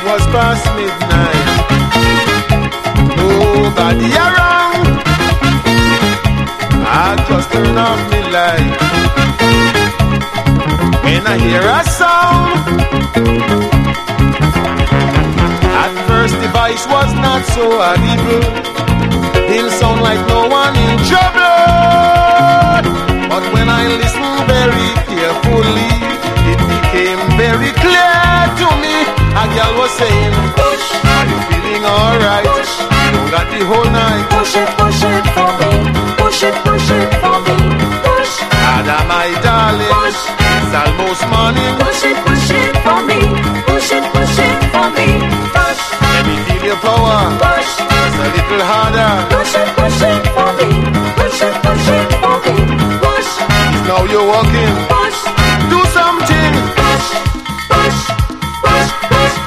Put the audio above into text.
was past midnight. Nobody around. I just turn off the light. When I hear a sound, at first the voice was not so audible. It'll sound like no one in trouble. But when I listened very carefully, it became very clear to me. A girl was saying, push, are you feeling alright? Push, you got the whole night. Push it for me. Push it for me. Push, Ada my darling, push, it's almost morning. push it for me. Push it for me. Push, Let me feel your power, push, just a little harder. push it for me. Push it for me. Push, Now you're walking